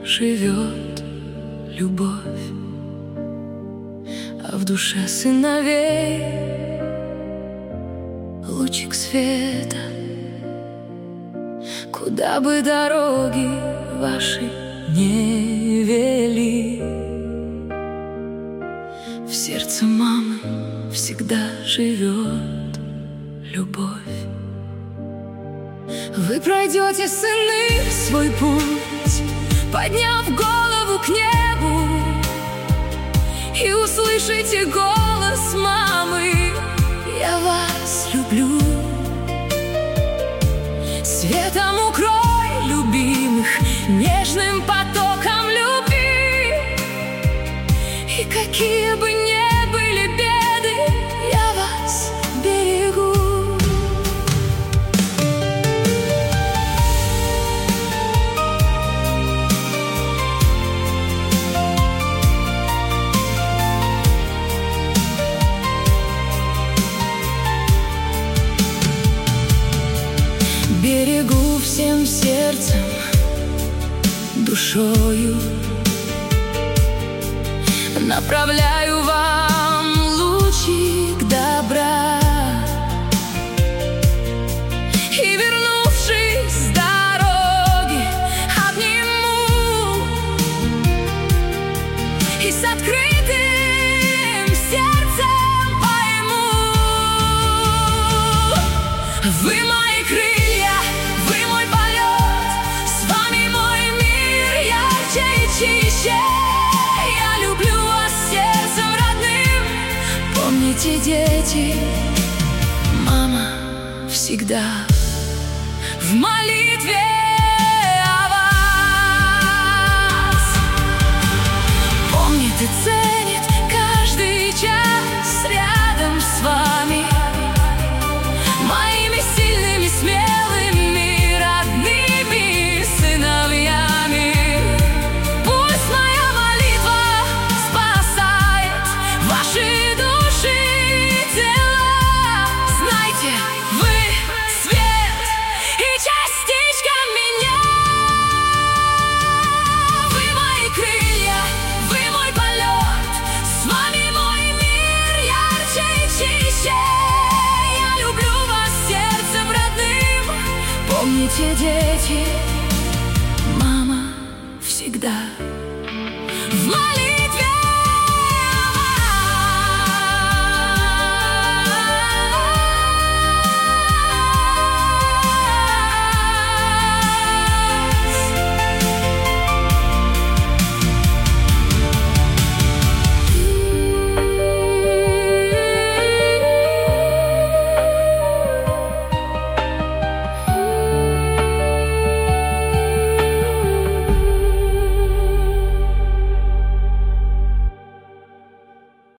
живет любовь, а в душе сыновей лучик света. Куда бы дороги ваши не вели, в сердце мамы всегда живет любовь. Вы пройдете, сыны, свой путь, подняв голову к небу, и услышите голос мамы: я вас люблю. Светом укрой любимых нежным потоком любви, и какие бы ни были беды, я вас берегу. Берегу всем сердцем, душою, направляю вам лучик добра. И, вернувшись с дороги, обниму, и с открытым сердцем пойму: вы мои крылья, вы мой полет, с вами мой мир ярче и чище. Я люблю вас сердцем родным. Помните, дети, мама всегда в молитве о вас. Помнит и ценит каждый час рядом с вами, моими сильными, смелыми, родными сыновьями. Пусть моя молитва спасает ваши души и тела. Знайте, вы свет и частичка меня. Вы мои крылья, вы мой полет, с вами мой мир ярче и чище. Я люблю вас сердцем родным. Помните, дети, мама всегда в молитве